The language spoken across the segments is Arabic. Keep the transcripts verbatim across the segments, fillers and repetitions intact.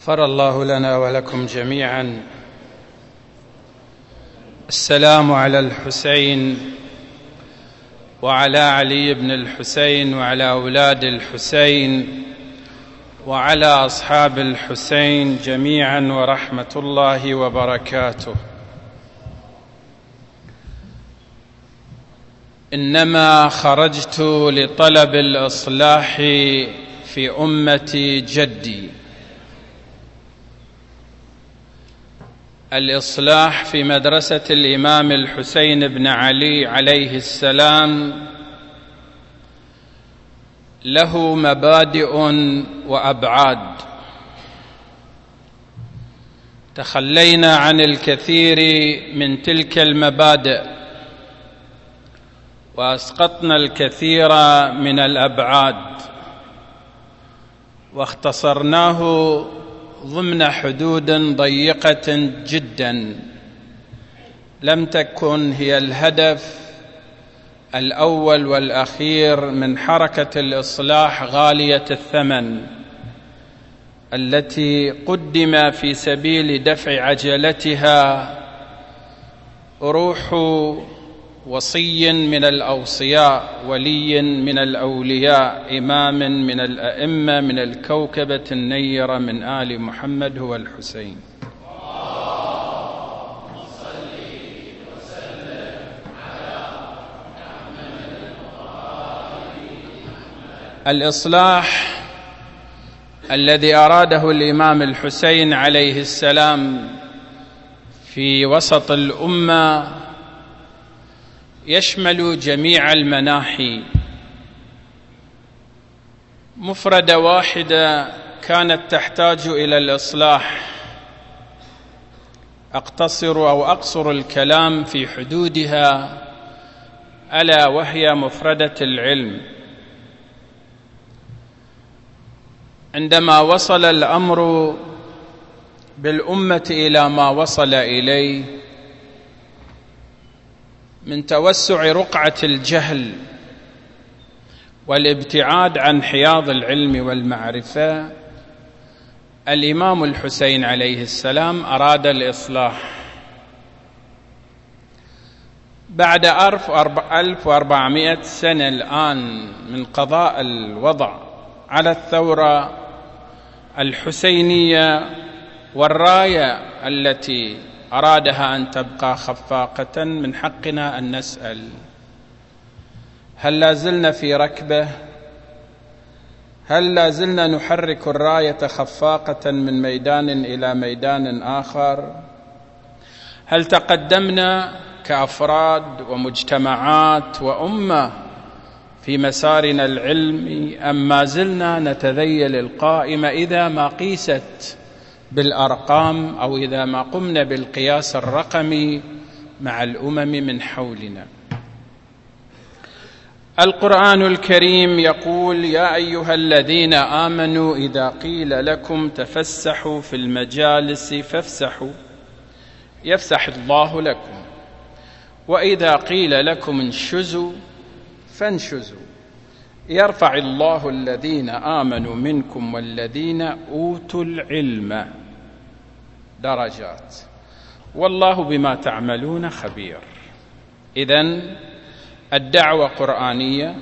غفر الله لنا ولكم جميعا. السلام على الحسين وعلى علي بن الحسين وعلى أولاد الحسين وعلى أصحاب الحسين جميعا ورحمة الله وبركاته. إنما خرجت لطلب الإصلاح في أمة جدي، الإصلاح في مدرسة الإمام الحسين بن علي عليه السلام له مبادئ وأبعاد. تخلينا عن الكثير من تلك المبادئ وأسقطنا الكثير من الأبعاد واختصرناه ضمن حدود ضيقة جدا لم تكن هي الهدف الأول والأخير من حركة الإصلاح غالية الثمن التي قدم في سبيل دفع عجلتها روح وصي من الأوصياء، ولي من الأولياء، إمام من الأئمة، من الكوكبة النيرة من آل محمد هو الحسين. الإصلاح الذي أراده الإمام الحسين عليه السلام في وسط الأمة يشمل جميع المناحي. مفردة واحدة كانت تحتاج إلى الإصلاح، أقتصر أو أقصر الكلام في حدودها، ألا وهي مفردة العلم. عندما وصل الأمر بالأمة إلى ما وصل إليه من توسع رقعة الجهل والابتعاد عن حياض العلم والمعرفة، الإمام الحسين عليه السلام أراد الإصلاح. بعد ألف وأربعمائة سنة الآن من قضاء الوضع على الثورة الحسينية والراية التي أرادها أن تبقى خفاقة، من حقنا أن نسأل: هل لا زلنا في ركبة؟ هل لا زلنا نحرك الراية خفاقة من ميدان إلى ميدان آخر؟ هل تقدمنا كأفراد ومجتمعات وأمة في مسارنا العلمي، أم ما زلنا نتذيل القائمة إذا ما قيست بالأرقام أو إذا ما قمنا بالقياس الرقمي مع الأمم من حولنا؟ القرآن الكريم يقول: يا أيها الذين آمنوا إذا قيل لكم تفسحوا في المجالس فافسحوا يفسح الله لكم، وإذا قيل لكم انشزوا فانشزوا يرفع الله الذين آمنوا منكم والذين أوتوا العلم درجات والله بما تعملون خبير. إذن الدعوة قرآنية.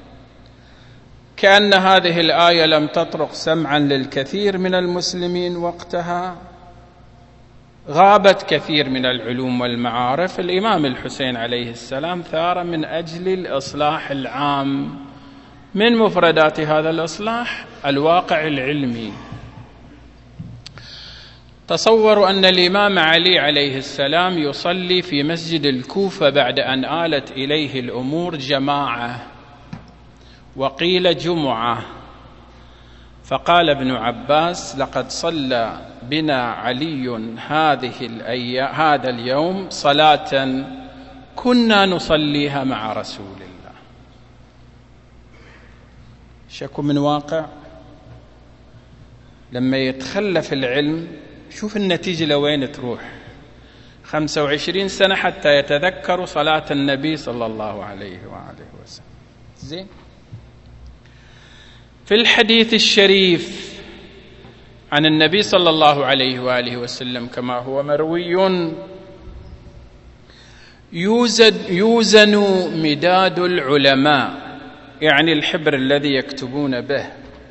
كأن هذه الآية لم تطرق سمعا للكثير من المسلمين وقتها، غابت كثير من العلوم والمعارف. الإمام الحسين عليه السلام ثار من أجل الإصلاح العام. من مفردات هذا الإصلاح الواقع العلمي. تصوروا أن الإمام علي عليه السلام يصلي في مسجد الكوفة بعد أن آلت إليه الأمور جماعة وقيل جمعة، فقال ابن عباس: لقد صلى بنا علي هذه الأيام هذا اليوم صلاة كنا نصليها مع رسول الله. شكو من واقع. لما يتخلف العلم شوف النتيجة لوين تروح. خمسة وعشرين سنة حتى يتذكروا صلاة النبي صلى الله عليه وآله وسلم. زين. في الحديث الشريف عن النبي صلى الله عليه وآله وسلم كما هو مروي: يوزن, يوزن مداد العلماء، يعني الحبر الذي يكتبون به،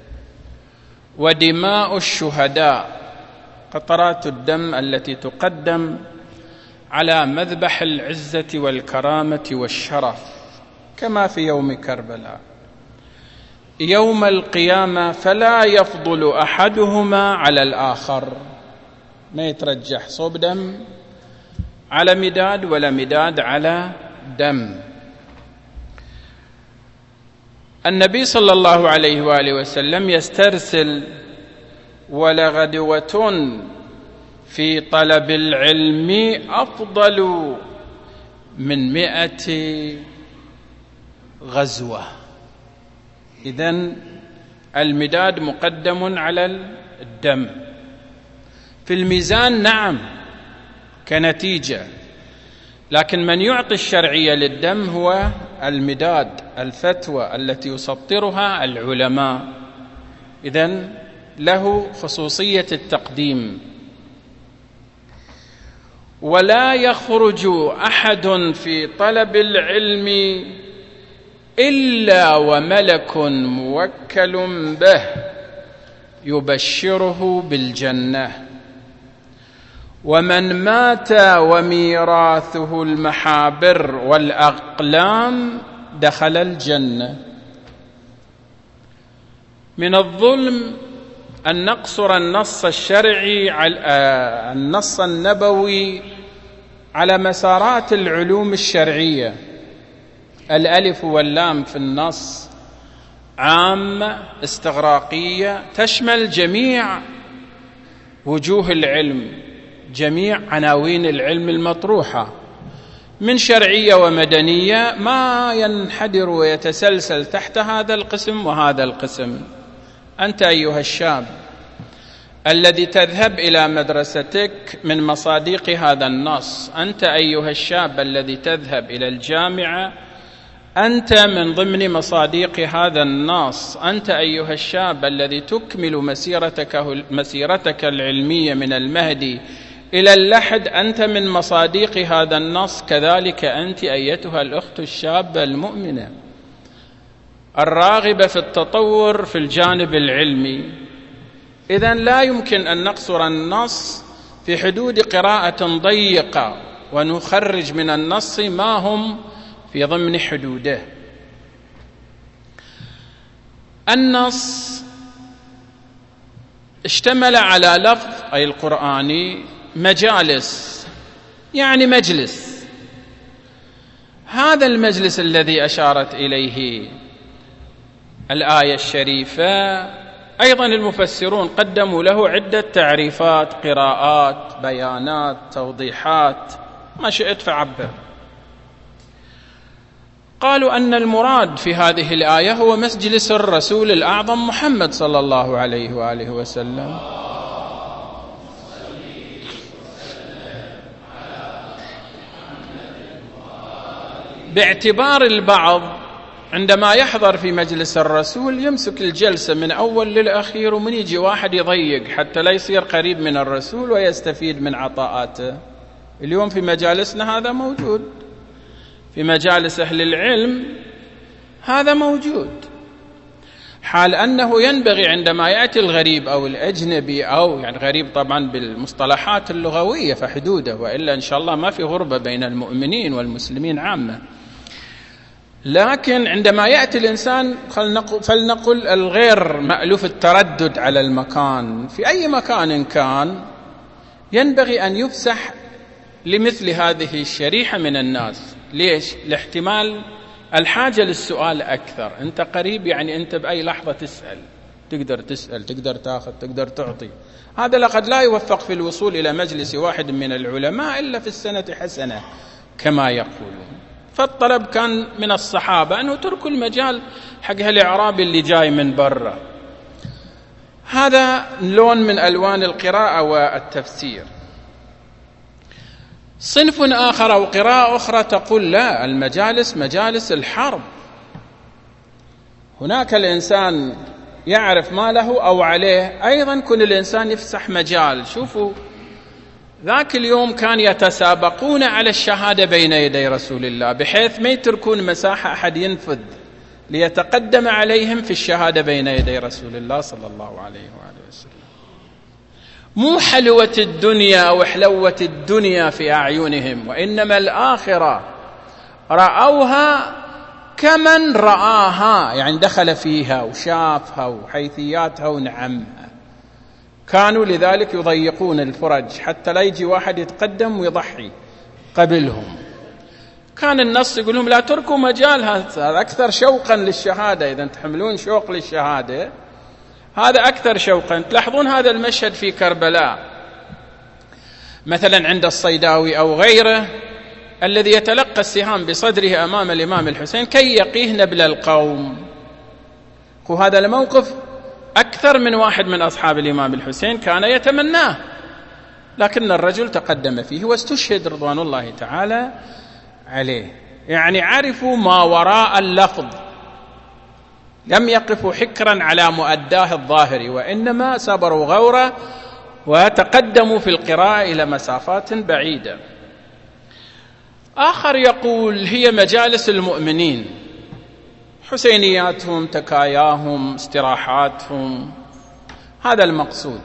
ودماء الشهداء، قطرات الدم التي تقدم على مذبح العزة والكرامة والشرف، كما في يوم كربلاء، يوم القيامة فلا يفضل أحدهما على الآخر، ما يترجح صوب دم على مداد ولا مداد على دم. النبي صلى الله عليه وآله وسلم يسترسل: ولغدوة في طلب العلم أفضل من مئة غزوة. إذن المداد مقدم على الدم في الميزان، نعم كنتيجة، لكن من يعطي الشرعية للدم هو المداد، الفتوى التي يسطرها العلماء، إذن له خصوصية التقديم. ولا يخرج أحد في طلب العلم إلا وملك موكل به يبشره بالجنة، ومن مات وميراثه المحابر والأقلام دخل الجنة. من الظلم أن نقصر النص الشرعي على النص النبوي على مسارات العلوم الشرعية. الألف واللام في النص عامة استغراقية تشمل جميع وجوه العلم، جميع عناوين العلم المطروحة، من شرعية ومدنية، ما ينحدر ويتسلسل تحت هذا القسم وهذا القسم. أنت أيها الشاب الذي تذهب إلى مدرستك من مصادق هذا النص، أنت أيها الشاب الذي تذهب إلى الجامعة، أنت من ضمن مصادق هذا النص. أنت أيها الشاب الذي تكمل مسيرتك, مسيرتك العلمية من المهدي إلى اللحد، أنت من مصادق هذا النص. كذلك أنت أيتها الأخت الشابة المؤمنة الراغبة في التطور في الجانب العلمي. إذن لا يمكن أن نقصر النص في حدود قراءة ضيقة ونخرج من النص ما هم في ضمن حدوده. النص اشتمل على لفظ أي القرآني مجالس، يعني مجلس. هذا المجلس الذي أشارت إليه الآية الشريفة أيضا المفسرون قدموا له عدة تعريفات، قراءات، بيانات، توضيحات، ما شئت فعبر. قالوا أن المراد في هذه الآية هو مجلس الرسول الأعظم محمد صلى الله عليه وآله وسلم، باعتبار البعض عندما يحضر في مجلس الرسول يمسك الجلسة من أول للأخير، ومن يجي واحد يضيق حتى لا يصير قريب من الرسول ويستفيد من عطاءاته. اليوم في مجالسنا هذا موجود، في مجالس أهل العلم هذا موجود، حال أنه ينبغي عندما يأتي الغريب أو الأجنبي، أو يعني غريب طبعا بالمصطلحات اللغوية فحدوده، وإلا إن شاء الله ما في غربة بين المؤمنين والمسلمين عامة، لكن عندما يأتي الإنسان فلنقل الغير مألوف التردد على المكان، في أي مكان كان ينبغي أن يفسح لمثل هذه الشريحة من الناس. ليش؟ لاحتمال الحاجة للسؤال أكثر. أنت قريب، يعني أنت بأي لحظة تسأل، تقدر تسأل، تقدر تأخذ، تقدر تعطي. هذا لقد لا يوفق في الوصول إلى مجلس واحد من العلماء إلا في السنة حسنة كما يقولون. فالطلب كان من الصحابة أنه تركوا المجال حق الإعراب اللي جاي من برا. هذا لون من ألوان القراءة والتفسير. صنف آخر أو قراءة أخرى تقول لا، المجالس مجالس الحرب. هناك الإنسان يعرف ما له أو عليه، أيضا كل الإنسان يفسح مجال. شوفوا ذاك اليوم كان يتسابقون على الشهادة بين يدي رسول الله، بحيث ما يتركون مساحة أحد ينفذ ليتقدم عليهم في الشهادة بين يدي رسول الله صلى الله عليه وآله وسلم. مو حلوة الدنيا أو حلوة الدنيا في أعينهم، وإنما الآخرة رأوها كمن رآها، يعني دخل فيها وشافها وحيثياتها ونعمها. كانوا لذلك يضيقون الفرج حتى لا يجي واحد يتقدم ويضحي قبلهم. كان النص يقول لهم لا تركوا مجال، هذا أكثر شوقا للشهادة. إذا تحملون شوق للشهادة هذا أكثر شوقا. تلاحظون هذا المشهد في كربلاء مثلا عند الصيداوي أو غيره، الذي يتلقى السهام بصدره أمام الإمام الحسين كي يقيه نبل القوم. وهذا الموقف أكثر من واحد من أصحاب الإمام الحسين كان يتمناه، لكن الرجل تقدم فيه واستشهد رضوان الله تعالى عليه. يعني عرفوا ما وراء اللفظ، لم يقفوا حكرا على مؤداه الظاهري، وإنما صبروا غورا وتقدموا في القراءة إلى مسافات بعيدة. آخر يقول هي مجالس المؤمنين، حسينياتهم، تكاياهم، استراحاتهم، هذا المقصود.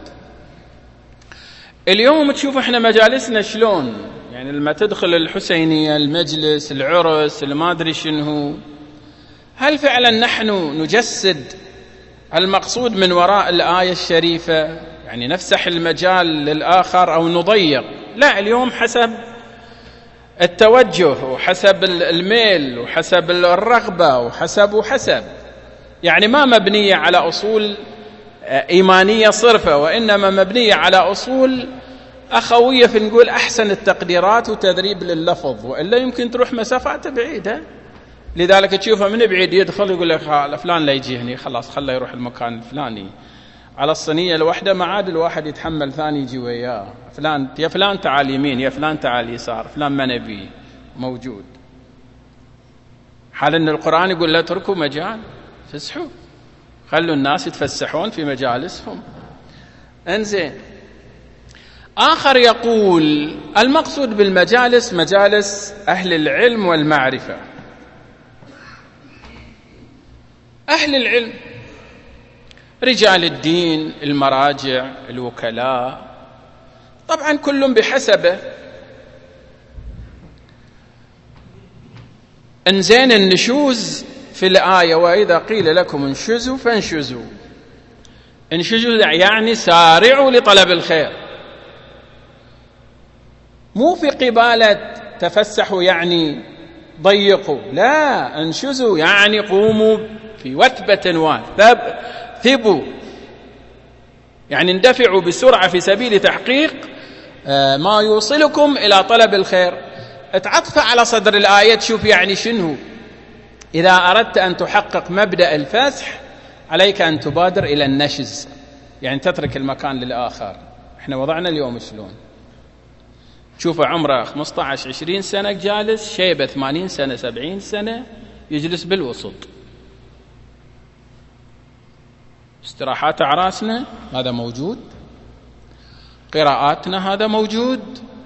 اليوم تشوف احنا مجالسنا شلون، يعني لما تدخل الحسينية المجلس العرس ما أدري شنو، هل فعلا نحن نجسد المقصود من وراء الآية الشريفة، يعني نفسح المجال للآخر أو نضيق؟ لا، اليوم حسب التوجه وحسب الميل وحسب الرغبة وحسب وحسب يعني ما مبنية على أصول إيمانية صرفة، وإنما مبنية على أصول أخوية، في نقول أحسن التقديرات وتدريب لللفظ، وإلا يمكن تروح مسافات بعيدة. لذلك تشوفه من بعيد يدخل يقول لك فلان لا يجي هني، خلاص خله يروح المكان الفلاني. على الصينية الواحدة ما عاد الواحد يتحمل ثاني يجي وياه، فلان يا فلان تعال يمين، يا فلان تعال يسار، فلان ما نبي موجود. حال أن القرآن يقول لا تركوا مجال، فسحوا، خلوا الناس يتفسحون في مجالسهم. انزين، آخر يقول المقصود بالمجالس مجالس أهل العلم والمعرفة. أهل العلم رجال الدين، المراجع، الوكلاء، طبعا كل بحسبه. انزين النشوز في الآية وإذا قيل لكم انشزوا فانشزوا، انشزوا يعني سارعوا لطلب الخير، مو في قبالة تفسحوا يعني ضيقوا، لا، انشزوا يعني قوموا في وثبة وثبوا، يعني اندفعوا بسرعة في سبيل تحقيق ما يوصلكم إلى طلب الخير. اتعطف على صدر الآية تشوف يعني شنو. إذا أردت أن تحقق مبدأ الفسح عليك أن تبادر إلى النشز، يعني تترك المكان للآخر. احنا وضعنا اليوم شلون، تشوف عمره خمسة عشر عشرين سنة جالس، شيبة ثمانين سنة سبعين سنة يجلس بالوسط. استراحات أعراسنا هذا موجود، قراءاتنا هذا موجود.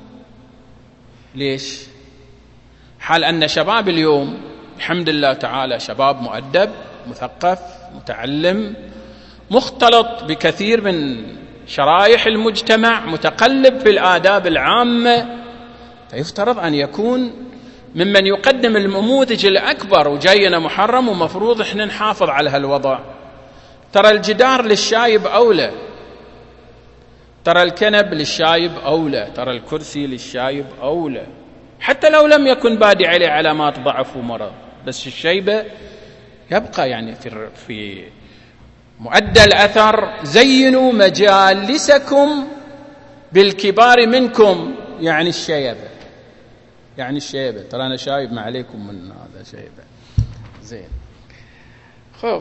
ليش؟ حال أن شباب اليوم الحمد لله تعالى شباب مؤدب مثقف متعلم مختلط بكثير من شرائح المجتمع، متقلب في الآداب العامة، فيفترض أن يكون ممن يقدم النموذج الأكبر، وجاينا محرم ومفروض إحنا نحافظ على هالوضع. ترى الجدار للشايب أولى، ترى الكنب للشايب أولى، ترى الكرسي للشايب أولى، حتى لو لم يكن بادي عليه علامات ضعف ومرض، بس الشيبة يبقى يعني في في مؤدى الأثر. زينوا مجالسكم بالكبار منكم، يعني الشيبة، يعني الشيبة، ترى أنا شايب ما عليكم من هذا شيبة. زين، خب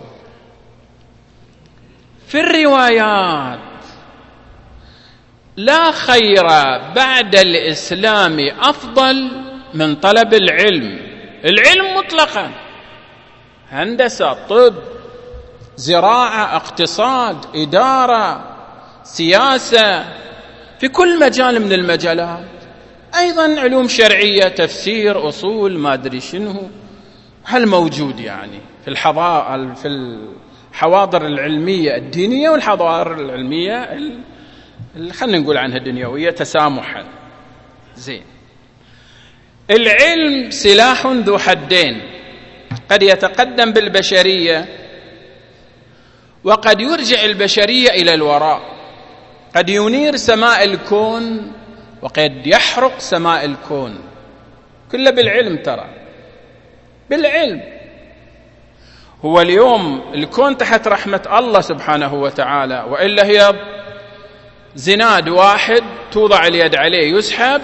في الروايات لا خير بعد الإسلام أفضل من طلب العلم، العلم مطلقا، هندسة، طب، زراعة، اقتصاد، إدارة، سياسة، في كل مجال من المجالات. أيضا علوم شرعية، تفسير، أصول، ما أدري شنو، هل موجود يعني في الحضارة، في الحواضر العلمية الدينية والحضارة العلمية اللي خلينا نقول عنها دنيوية تسامحا. زين، العلم سلاح ذو حدين، قد يتقدم بالبشرية وقد يرجع البشرية إلى الوراء، قد ينير سماء الكون وقد يحرق سماء الكون، كله بالعلم. ترى بالعلم. هو اليوم الكون تحت رحمة الله سبحانه وتعالى، وإلا هي زناد واحد توضع اليد عليه يسحب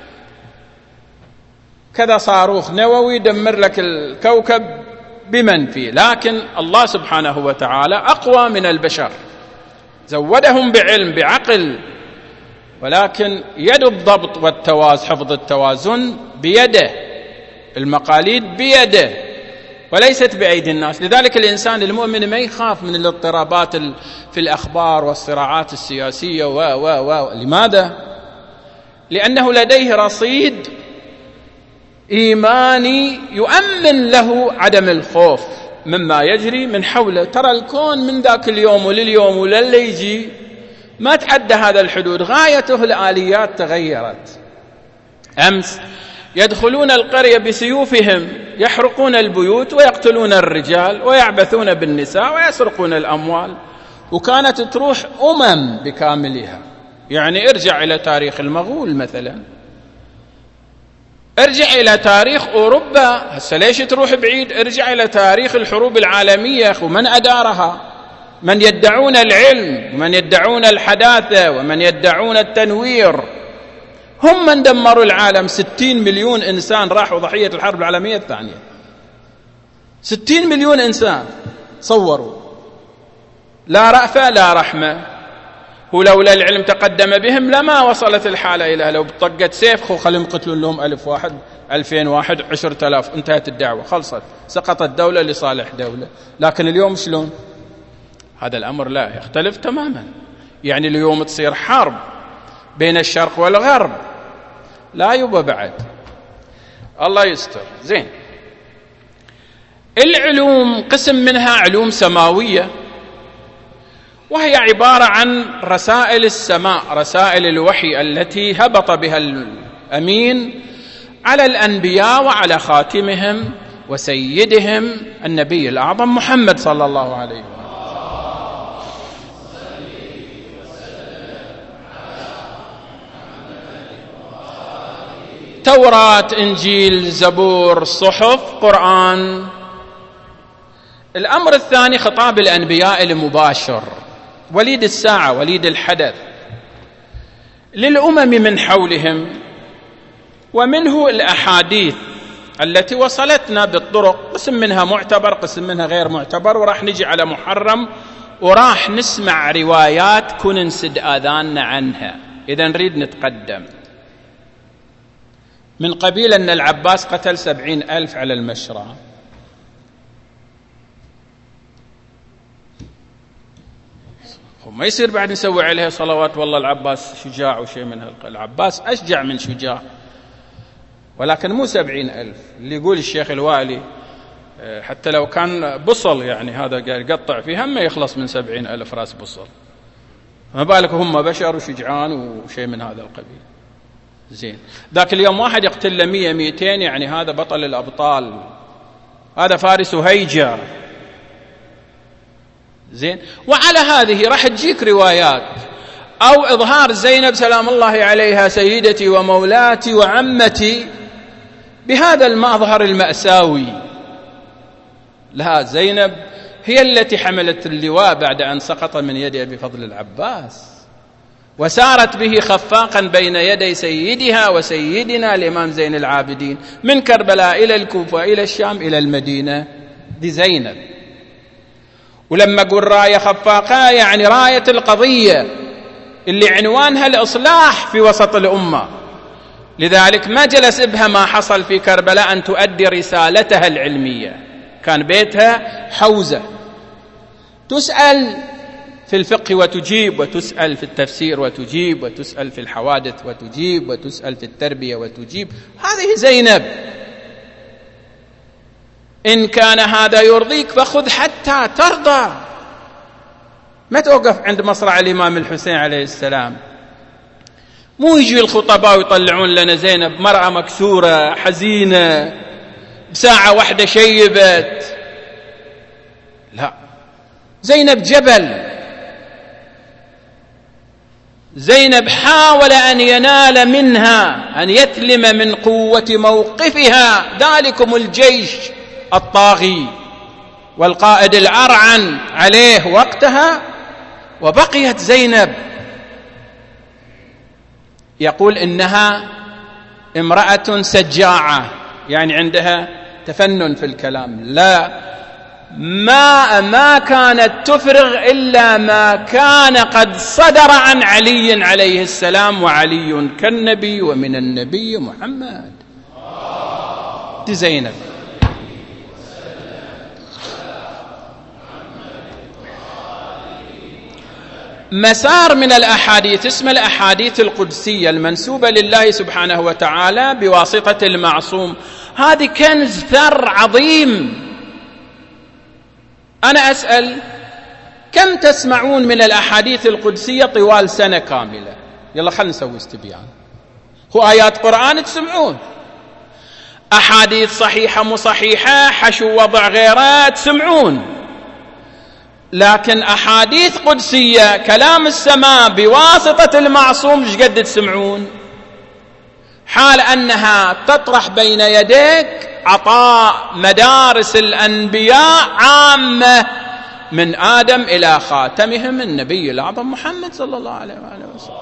كذا صاروخ نووي يدمر لك الكوكب بمن فيه. لكن الله سبحانه وتعالى أقوى من البشر، زودهم بعلم بعقل، ولكن يد الضبط والتوازن، حفظ التوازن بيده، المقاليد بيده وليست بأيدي الناس. لذلك الإنسان المؤمن ما يخاف من الاضطرابات في الأخبار والصراعات السياسية و و و لماذا؟ لأنه لديه رصيد إيماني يؤمن له عدم الخوف مما يجري من حوله. ترى الكون من ذاك اليوم ولليوم وللي يجي ما تعدى هذا الحدود، غايته الآليات تغيرت. أمس يدخلون القرية بسيوفهم، يحرقون البيوت ويقتلون الرجال ويعبثون بالنساء ويسرقون الأموال، وكانت تروح أمم بكاملها. يعني ارجع إلى تاريخ المغول مثلا، ارجع إلى تاريخ أوروبا، هسه ليش تروح بعيد؟ ارجع إلى تاريخ الحروب العالمية ومن أدارها، من يدعون العلم ومن يدعون الحداثة ومن يدعون التنوير، هم من دمروا العالم. ستين مليون إنسان راحوا ضحية الحرب العالمية الثانية، ستين مليون إنسان صوروا، لا رأفة لا رحمة. ولولا العلم تقدم بهم لما وصلت الحالة إلى، لو بطقة سيف خو خلهم يقتلون لهم ألف واحد، ألفين واحد، عشرة آلاف، انتهت الدعوة، خلصت، سقطت دولة لصالح دولة. لكن اليوم شلون؟ هذا الأمر لا يختلف تماما. يعني اليوم تصير حرب بين الشرق والغرب، لا يبقى بعد، الله يستر. زين، العلوم قسم منها علوم سماوية، وهي عبارة عن رسائل السماء، رسائل الوحي التي هبط بها الأمين على الأنبياء وعلى خاتمهم وسيدهم النبي الأعظم محمد صلى الله عليه وسلم. توراة، إنجيل، زبور، صحف، قرآن. الأمر الثاني خطاب الأنبياء المباشر، وليد الساعة، وليد الحدث للأمم من حولهم، ومنه الأحاديث التي وصلتنا بالطرق، قسم منها معتبر قسم منها غير معتبر، وراح نجي على محرم وراح نسمع روايات كن نسد آذاننا عنها إذا نريد نتقدم. من قبيل أن العباس قتل سبعين ألف على المشرى، وما يصير بعد نسوي عليها صلوات والله العباس شجاع وشيء من هالقبيل. العباس أشجع من شجاع، ولكن مو سبعين ألف. اللي يقول الشيخ الوالي حتى لو كان بصل، يعني هذا قال يقطع فيها ما يخلص من سبعين ألف راس بصل، ما بالك هم بشر وشجعان وشيء من هذا القبيل. زين، ذاك اليوم واحد يقتل له مية ميتين، يعني هذا بطل الأبطال، هذا فارس هيجر. زين، وعلى هذه راح تجيك روايات أو إظهار زينب سلام الله عليها سيدتي ومولاتي وعمتي بهذا المظهر المأساوي. لا، زينب هي التي حملت اللواء بعد أن سقط من يد أبي فضل العباس، وسارت به خفاقا بين يدي سيدها وسيدنا الإمام زين العابدين من كربلاء إلى الكوفة إلى الشام إلى المدينة. دي زينب. ولما أقول راية خفاقة يعني راية القضية اللي عنوانها الإصلاح في وسط الأمة. لذلك ما جلس بها ما حصل في كربلاء أن تؤدي رسالتها العلمية، كان بيتها حوزة تسأل في الفقه وتجيب، وتسأل في التفسير وتجيب، وتسأل في الحوادث وتجيب، وتسأل في التربية وتجيب. هذه زينب. إن كان هذا يرضيك فخذ حتى ترضى. ما توقف عند مصرع الإمام الحسين عليه السلام. مو يجي الخطباء ويطلعون لنا زينب مرأة مكسورة حزينة بساعة واحدة شيبت. لا، زينب جبل. زينب حاول أن ينال منها، أن يتلم من قوة موقفها ذلكم الجيش الطاغي والقائد الأرعن عليه وقتها، وبقيت زينب. يقول إنها امرأة سجاعة، يعني عندها تفنن في الكلام. لا، ما ما كانت تفرغ إلا ما كان قد صدر عن علي عليه السلام، وعلي كالنبي ومن النبي محمد. دي زينب. مسار من الأحاديث اسم الأحاديث القدسية المنسوبة لله سبحانه وتعالى بواسطة المعصوم. هذه كنز ثر عظيم. أنا أسأل، كم تسمعون من الأحاديث القدسية طوال سنة كاملة؟ يلا خلنا نسوي استبيان. هو آيات قرآن تسمعون، أحاديث صحيحة مو صحيحة، حشو وضع غيرها تسمعون، لكن أحاديث قدسية كلام السماء بواسطة المعصوم ايش قد تسمعون؟ حال أنها تطرح بين يديك عطاء مدارس الأنبياء عامة من آدم إلى خاتمهم النبي الأعظم محمد صلى الله عليه وآله وسلم.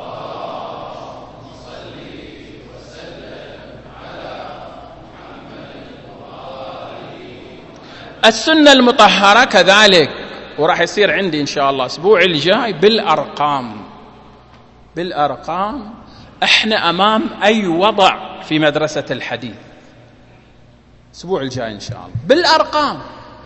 السنة المطهرة كذلك، وراح يصير عندي إن شاء الله أسبوع الجاي بالأرقام. بالأرقام احنا أمام أي وضع في مدرسة الحديث. الأسبوع الجاي إن شاء الله بالأرقام،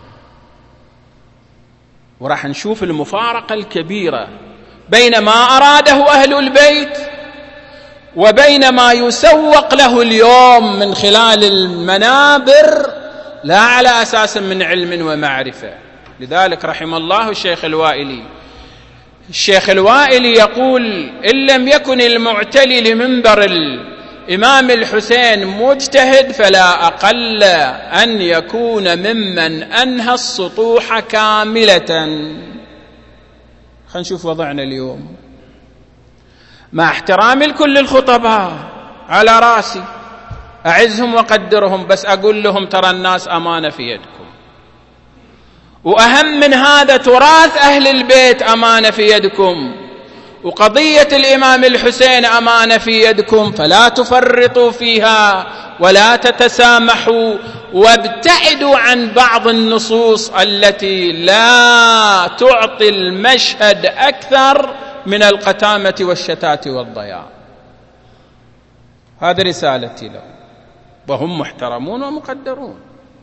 وراح نشوف المفارقة الكبيرة بين ما أراده أهل البيت وبين ما يسوق له اليوم من خلال المنابر، لا على أساس من علم ومعرفة. لذلك رحم الله الشيخ الوائلي. الشيخ الوائلي يقول: إن لم يكن المعتلي لمنبر الإمام الحسين مجتهد فلا أقل أن يكون ممن أنهى السطوح كاملة. خلينا نشوف وضعنا اليوم. مع احترامي لكل الخطباء على راسي، أعزهم وقدرهم، بس أقول لهم ترى الناس أمانة في يدكم، وأهم من هذا تراث أهل البيت أمانة في يدكم، وقضية الإمام الحسين أمانة في يدكم، فلا تفرطوا فيها ولا تتسامحوا، وابتعدوا عن بعض النصوص التي لا تعطي المشهد أكثر من القتامة والشتات والضياع. هذه رسالتي لهم، وهم محترمون ومقدرون.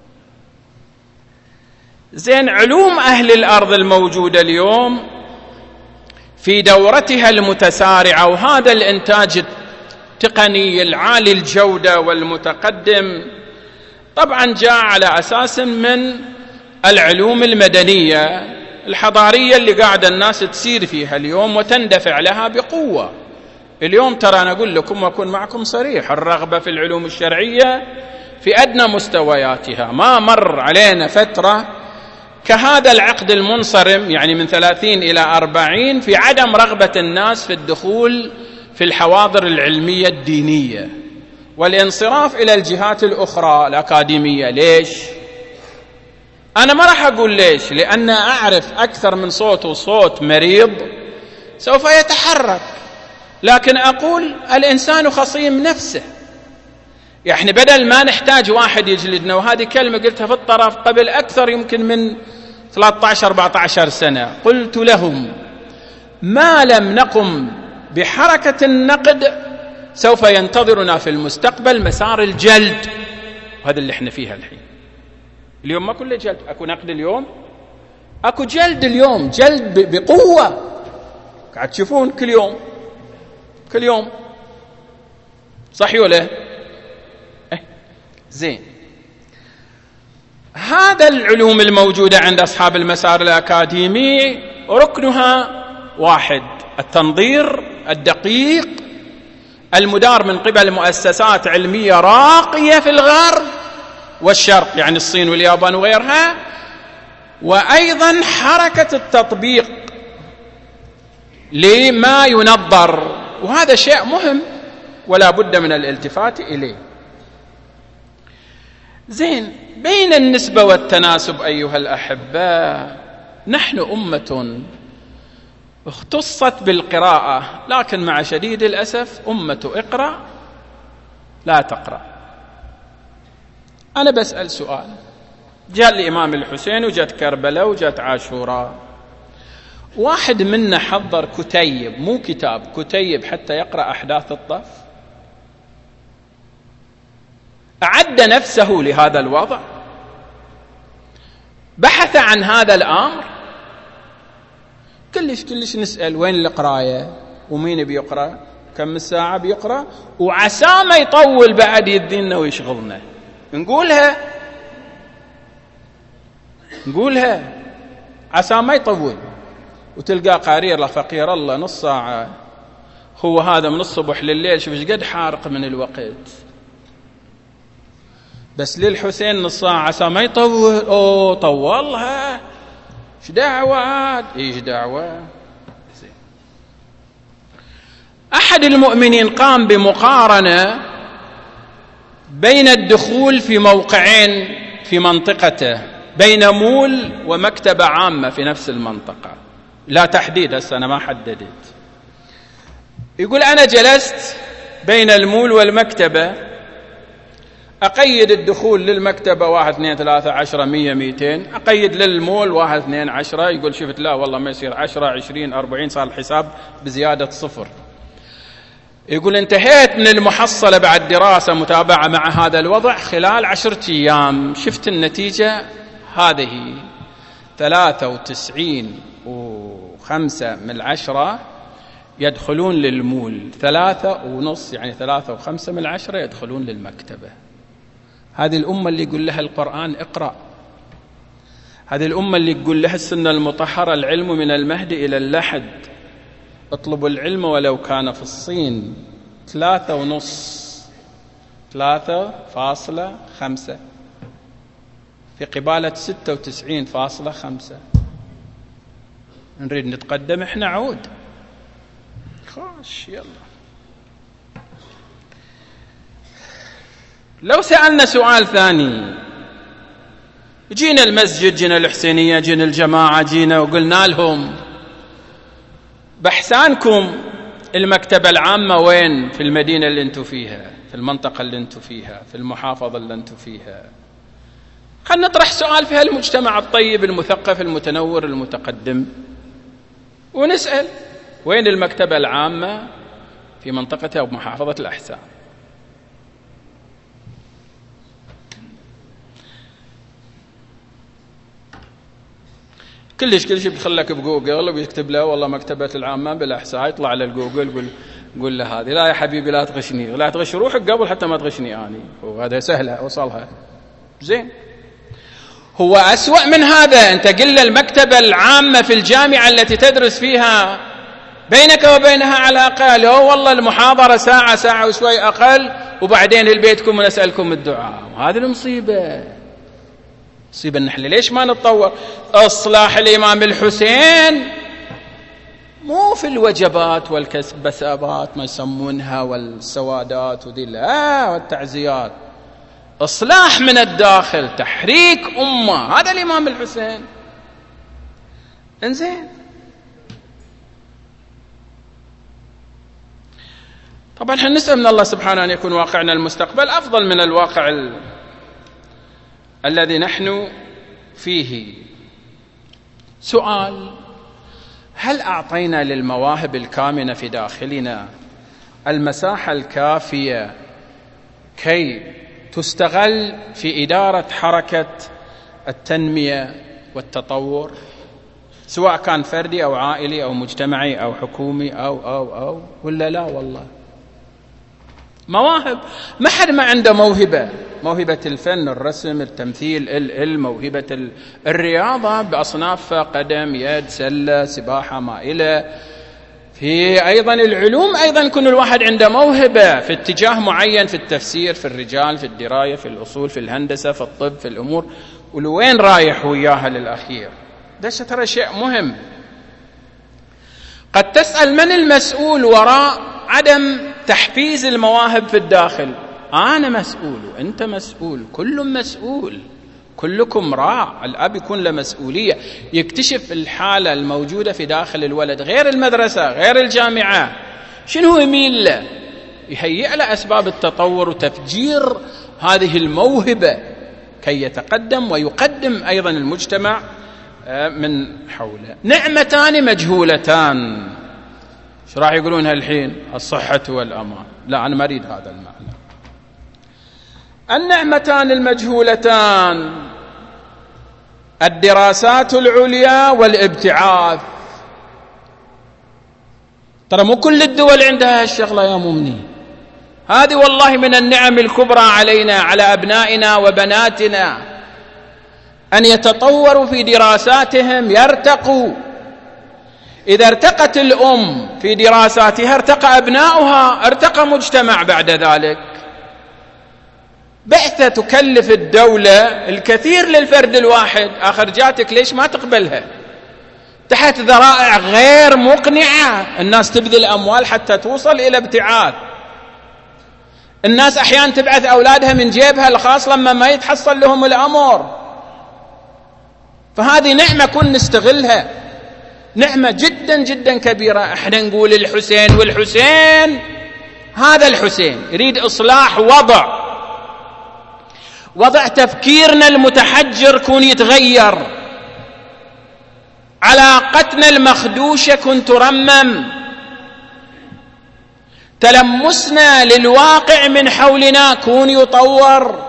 زين، علوم أهل الأرض الموجودة اليوم في دورتها المتسارعة، وهذا الإنتاج التقني العالي الجودة والمتقدم طبعا جاء على أساس من العلوم المدنية الحضارية اللي قاعدة الناس تسير فيها اليوم وتندفع لها بقوة. اليوم ترى أنا أقول لكم وأكون معكم صريح، الرغبة في العلوم الشرعية في أدنى مستوياتها. ما مر علينا فترة كهذا العقد المنصرم، يعني من ثلاثين إلى أربعين، في عدم رغبة الناس في الدخول في الحواضر العلمية الدينية والانصراف إلى الجهات الأخرى الأكاديمية. ليش؟ أنا ما راح أقول ليش، لأن أعرف أكثر من صوت وصوت مريض سوف يتحرك، لكن أقول الإنسان خصيم نفسه. يعني بدل ما نحتاج واحد يجلدنا، وهذه كلمة قلتها في الطرف قبل أكثر يمكن من ثلاثة عشر أربعة عشر سنة، قلت لهم: ما لم نقم بحركة النقد سوف ينتظرنا في المستقبل مسار الجلد، وهذا اللي احنا فيها الحين. اليوم ما كله جلد، أكو نقد اليوم، اكو جلد اليوم، جلد بقوة قاعد تشوفون كل يوم كل يوم، صحيح ولا إيه؟ زين. هذا العلوم الموجودة عند أصحاب المسار الأكاديمي ركنها واحد: التنظير الدقيق المدار من قبل مؤسسات علمية راقية في الغرب والشرق، يعني الصين واليابان وغيرها، وأيضا حركة التطبيق لما ينظر، وهذا شيء مهم ولا بد من الالتفات إليه. زين، بين النسبة والتناسب أيها الأحبة، نحن أمة اختصت بالقراءة، لكن مع شديد الأسف أمة اقرأ لا تقرأ. أنا بسأل سؤال: جاء الإمام الحسين وجت كربلاء وجت عاشوراء، واحد منا حضر كتيب، مو كتاب، كتيب حتى يقرأ أحداث الطف؟ أعد نفسه لهذا الوضع؟ بحث عن هذا الأمر؟ كلش كلش نسأل وين القراية ومين بيقرأ، كم الساعة بيقرأ، وعسى ما يطول بعد يدينا ويشغلنا. نقولها نقولها عسى ما يطول، وتلقى قارير لا فقير الله نص ساعة، هو هذا من الصبح لليل شوف ايش قد حارق من الوقت، بس للحسين نص ساعة عسى ما يطول. اوه طولها، ايش دعوة عاد، ايش دعوة. احد المؤمنين قام بمقارنة بين الدخول في موقعين في منطقته، بين مول ومكتبة عامة في نفس المنطقة، لا تحديد، هسه أنا ما حددت. يقول أنا جلست بين المول والمكتبة، أقيد الدخول للمكتبة واحد اثنين ثلاثة عشرة مية ميتين، أقيد للمول واحد اثنين عشرة. يقول شفت لا والله ما يصير عشرة عشرين أربعين، صار الحساب بزيادة صفر. يقول انتهيت من المحصلة بعد دراسة متابعة مع هذا الوضع خلال عشرة أيام، شفت النتيجة هذه: ثلاثة وتسعين وخمسة من العشرة يدخلون للمول، ثلاثة ونص يعني ثلاثة وخمسة من العشرة يدخلون للمكتبة. هذه الأمة اللي يقول لها القرآن اقرأ، هذه الأمة اللي يقول لها السنة المطهرة العلم من المهد إلى اللحد، اطلبوا العلم ولو كان في الصين. ثلاثة ونص، ثلاثة فاصلة خمسة في قبالة ستة وتسعين فاصلة خمسة. نريد نتقدم احنا عود خاش. يلا لو سألنا سؤال ثاني، جينا المسجد، جينا الحسينية، جينا الجماعة، جينا وقلنا لهم بحسانكم المكتبة العامة وين؟ في المدينة اللي انتم فيها، في المنطقة اللي انتم فيها، في المحافظة اللي انتم فيها. خلنا نطرح سؤال في هالمجتمع الطيب المثقف المتنور المتقدم، ونسأل وين المكتبة العامة في منطقتها أو محافظة الأحساء؟ كلش كلش بتخلك بجوجل وبيكتب له والله مكتبة العامة بالأحساء، يطلع على الجوجل يقول قول له هذه. لا يا حبيبي لا تغشني، لا تغش روحك قبل حتى ما تغشني أنا، وهذا سهلة وصلها. زين، هو أسوأ من هذا. أنت قل المكتبة العامة في الجامعة التي تدرس فيها بينك وبينها على الأقل هو والله المحاضرة ساعة ساعة وشوي أقل، وبعدين البيتكم ونسألكم الدعاء. وهذه المصيبة، مصيبة. نحن ليش ما نتطور؟ إصلاح الإمام الحسين مو في الوجبات والكسبسابات ما يسمونها والسوادات وذي، لا، والتعزيات. إصلاح من الداخل، تحريك أمة، هذا الإمام الحسين. انزين، طبعا احنا نسأل من الله سبحانه أن يكون واقعنا المستقبل أفضل من الواقع ال... الذي نحن فيه. سؤال: هل أعطينا للمواهب الكامنة في داخلنا المساحة الكافية كي تستغل في إدارة حركة التنمية والتطور؟ سواء كان فردي أو عائلي أو مجتمعي أو حكومي أو أو أو ولا لا. والله مواهب، ما حد ما عنده موهبة، موهبة الفن، الرسم، التمثيل، ال موهبة الرياضة بأصنافها، قدم، يد، سلة، سباحة، مائلة. في أيضا العلوم أيضا يكون الواحد عنده موهبة في اتجاه معين، في التفسير، في الرجال، في الدراية، في الأصول، في الهندسة، في الطب، في الأمور، ولوين رايح وياها للأخير. ده ترى شيء مهم. قد تسأل من المسؤول وراء عدم تحفيز المواهب في الداخل؟ أنا مسؤول وأنت مسؤول، كل مسؤول، كلكم راع. الأب يكون له مسؤولية، يكتشف الحالة الموجودة في داخل الولد، غير المدرسة، غير الجامعة، شنو يميل له، يهيئ له أسباب التطور وتفجير هذه الموهبة كي يتقدم ويقدم أيضا المجتمع من حوله. نعمتان مجهولتان، شو راح يقولونها الحين؟ الصحة والأمان. لا، أنا ما أريد هذا المعنى. النعمتان المجهولتان الدراسات العليا والابتعاث. ترى مو كل الدول عندها هالشغلة يا مؤمنين. هذه والله من النعم الكبرى علينا، على أبنائنا وبناتنا، أن يتطوروا في دراساتهم، يرتقوا. إذا ارتقت الأم في دراساتها ارتقى أبناؤها، ارتقى مجتمع بعد ذلك. بعثة تكلف الدولة الكثير للفرد الواحد، آخر جاتك ليش ما تقبلها؟ تحت ذرائع غير مقنعة الناس تبذل أموال حتى توصل إلى ابتعاث. الناس أحيانا تبعث أولادها من جيبها الخاص لما ما يتحصل لهم الأمر. فهذه نعمة كن نستغلها، نعمة جدا جدا كبيرة. احنا نقول الحسين والحسين، هذا الحسين يريد إصلاح وضع وضع تفكيرنا المتحجر كون يتغير، علاقتنا المخدوشة كن ترمم، تلمسنا للواقع من حولنا كون يطور.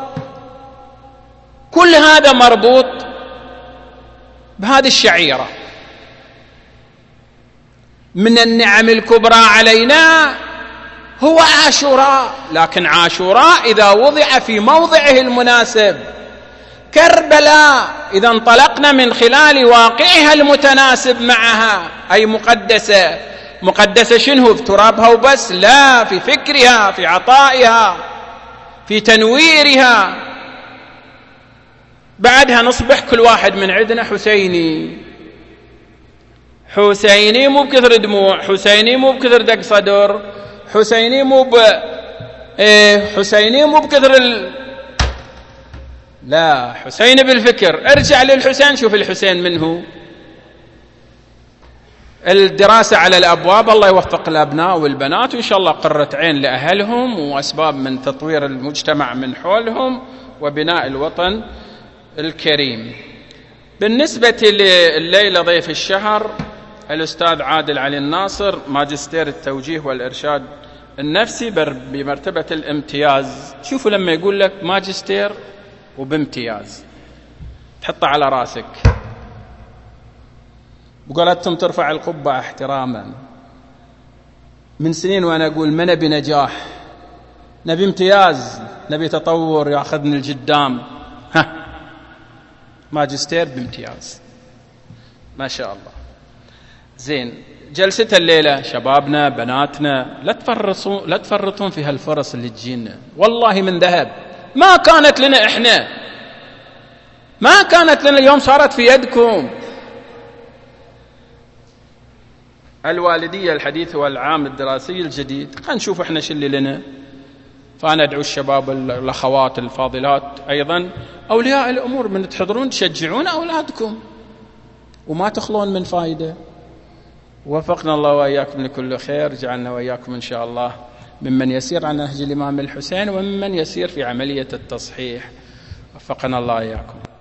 كل هذا مربوط بهذه الشعيرة. من النعم الكبرى علينا هو عاشوراء، لكن عاشوراء إذا وضع في موضعه المناسب. كربلاء إذا انطلقنا من خلال واقعها المتناسب معها، أي مقدسة. مقدسة شنو؟ في ترابها وبس؟ لا، في فكرها، في عطائها، في تنويرها. بعدها نصبح كل واحد من عندنا حسيني. حسيني مو بكثر دموع، حسيني مو بكثر دق صدر، حسيني مو ب إيه حسيني مو بكثر ال... لا، حسين بالفكر. ارجع للحسين، شوف الحسين منه. الدراسة على الأبواب، الله يوفق الأبناء والبنات، وإن شاء الله قرة عين لأهلهم وأسباب من تطوير المجتمع من حولهم وبناء الوطن الكريم. بالنسبة لليلة ضيف الشهر الأستاذ عادل علي الناصر، ماجستير التوجيه والإرشاد النفسي بمرتبة الامتياز. شوفوا لما يقول لك ماجستير وبامتياز تحطه على راسك. بقولتهم ترفع القبعة احتراما. من سنين وأنا أقول ما نبي نجاح، نبي امتياز، نبي تطور يأخذني القدام. ها، ماجستير بامتياز، ما شاء الله. زين، جلسة الليلة شبابنا بناتنا لا تفرطون لا تفرطون في هالفرص اللي تجينا، والله من ذهب. ما كانت لنا احنا، ما كانت لنا، اليوم صارت في يدكم. الوالدية الحديث والعام الدراسي الجديد، خلينا نشوف احنا شو اللي لنا. فأنا أدعو الشباب الأخوات الفاضلات أيضا أولياء الأمور من تحضرون تشجعون أولادكم وما تخلون من فائدة. وفقنا الله وإياكم لكل خير، جعلنا وإياكم إن شاء الله ممن يسير على نهج الإمام الحسين وممن يسير في عملية التصحيح. وفقنا الله وإياكم.